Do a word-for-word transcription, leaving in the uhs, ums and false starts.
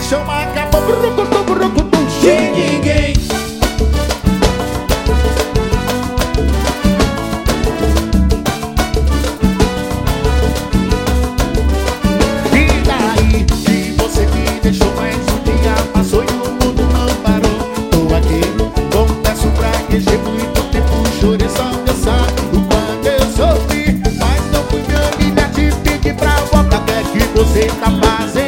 chama acabou. Brucutu, brucutu, Sem ninguém. E daí que você me deixou, mais um dia passou e o mundo não parou. Tô aqui, confesso pra que muito tempo chorei só pensar o quanto eu sofri, mas não fui me humilhar, te pedir pra voltar. O que é que você tá fazendo?